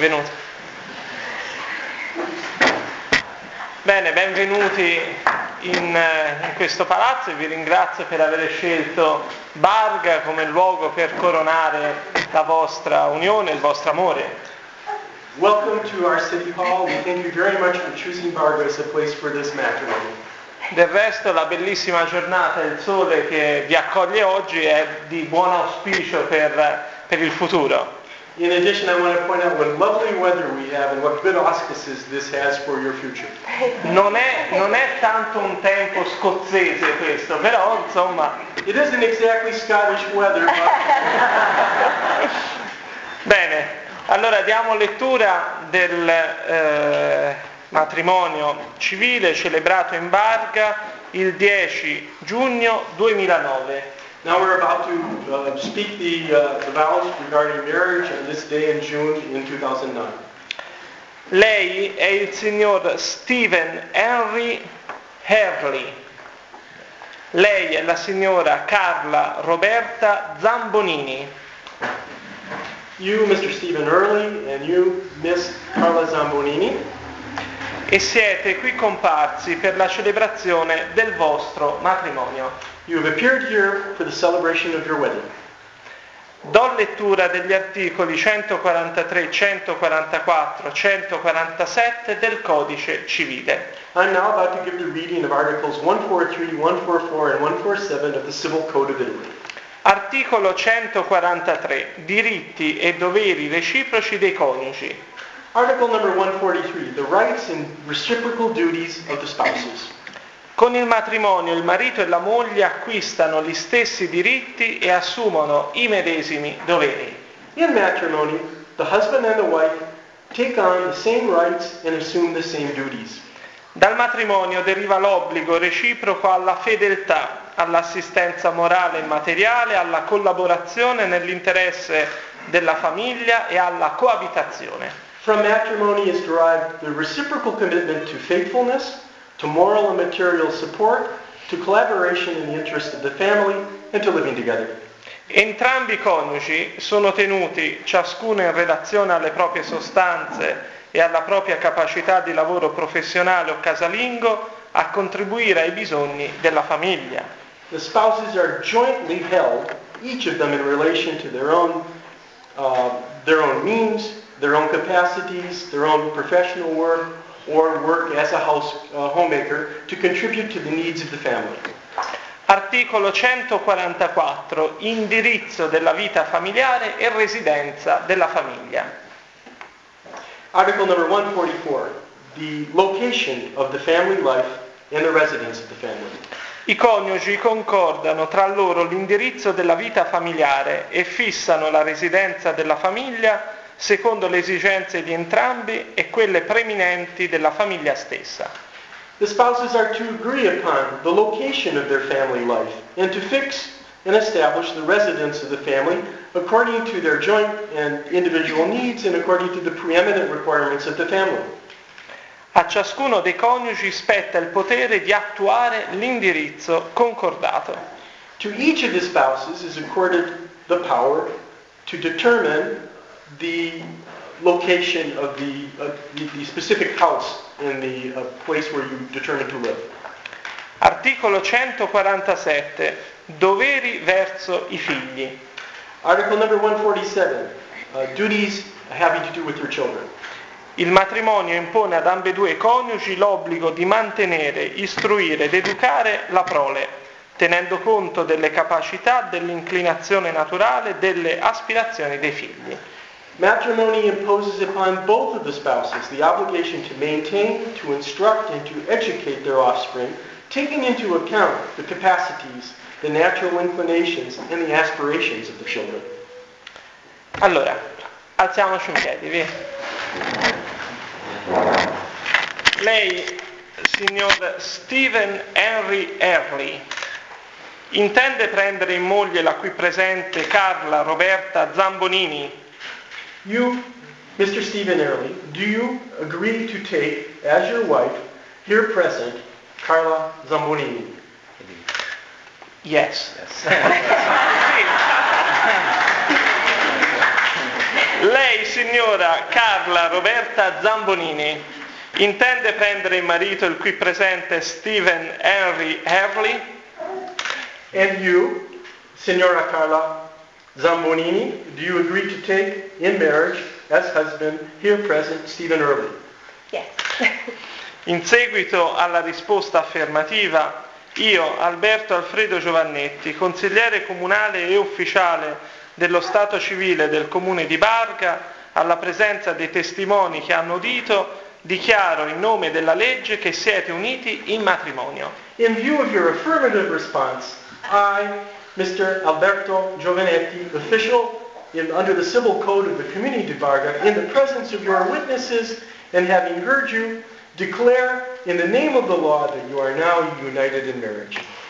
Benvenuti. Bene, benvenuti in questo palazzo e vi ringrazio per aver scelto Barga come luogo per coronare la vostra unione, il vostro amore. Welcome to our City Hall. We thank you very much for choosing Barga as a place for this matrimony. Del resto la bellissima giornata e il sole che vi accoglie oggi è di buon auspicio per il futuro. In addition, I want to point out what lovely weather we have and what good auspices this has for your future. Non è tanto un tempo scozzese questo, però insomma... It isn't exactly Scottish weather, but... Bene, allora diamo lettura del matrimonio civile celebrato in Barga il 10 giugno 2009. Now we're about to speak the vows regarding marriage on this day in June in 2009. Lei è il signor Stephen Henry Early. Lei è la signora Carla Roberta Zambonini. You, Mr. Stephen Early, and you, Miss Carla Zambonini. E siete qui comparsi per la celebrazione del vostro matrimonio. You have appeared here for the celebration of your wedding. Do lettura degli articoli 143, 144, 147 del Codice Civile. I'm now about to give the reading of Articles 143, 144, and 147 of the Civil Code of Italy. Articolo 143. Diritti e doveri reciproci dei coniugi. Article number 143. The rights and reciprocal duties of the spouses. Con il matrimonio il marito e la moglie acquistano gli stessi diritti e assumono i medesimi doveri. In matrimony, the husband and the wife take on the same rights and assume the same duties. Dal matrimonio deriva l'obbligo reciproco alla fedeltà, all'assistenza morale e materiale, alla collaborazione nell'interesse della famiglia e alla coabitazione. From matrimony is derived the reciprocal commitment to faithfulness, to moral and material support, to collaboration in the interest of the family, and to living together. Entrambi i coniugi sono tenuti, ciascuno in relazione alle proprie sostanze e alla propria capacità di lavoro professionale o casalingo, a contribuire ai bisogni della famiglia. The spouses are jointly held, each of them in relation to their own means, their own capacities, their own professional work, or work as a homemaker to contribute to the needs of the family. Articolo 144. Indirizzo della vita familiare e residenza della famiglia. Article number 144. The location of the family life and the residence of the family. I coniugi concordano tra loro l'indirizzo della vita familiare e fissano la residenza della famiglia secondo le esigenze di entrambi e quelle preminenti della famiglia stessa. The spouses are to agree upon the location of their family life and to fix and establish the residence of the family according to their joint and individual needs and according to the preeminent requirements of the family. A ciascuno dei coniugi spetta il potere di attuare l'indirizzo concordato. To each of the spouses is accorded the power to determine the location of the specific house in the place where you determine to live. Articolo 147. Doveri verso i figli. Article number 147. Duties having to do with your children. Il matrimonio impone ad ambedue i coniugi l'obbligo di mantenere, istruire ed educare la prole, tenendo conto delle capacità, dell'inclinazione naturale, delle aspirazioni dei figli. Matrimony imposes upon both of the spouses the obligation to maintain, to instruct, and to educate their offspring, taking into account the capacities, the natural inclinations, and the aspirations of the children. Allora, alziamoci in piedi, via. Lei, signor Stephen Henry Early, intende prendere in moglie la qui presente Carla Roberta Zambonini? You, Mr. Stephen Early, do you agree to take as your wife, here present, Carla Zambonini? Yes. Lei, signor signora Carla Roberta Zambonini intende prendere in marito il qui presente Stephen Henry Hurley? And you, Signora Carla Zambonini, do you agree to take in marriage as husband here present Stephen Hurley? Yes. In seguito alla risposta affermativa, io, Alberto Alfredo Giovannetti, consigliere comunale e ufficiale dello Stato civile del Comune di Barga, alla presenza dei testimoni che hanno udito, dichiaro in nome della legge che siete uniti in matrimonio. In view of your affirmative response, I, Mr. Alberto Giovannetti, official under the Civil Code of the Community di Barga, in the presence of your witnesses and having heard you, declare in the name of the law that you are now united in marriage.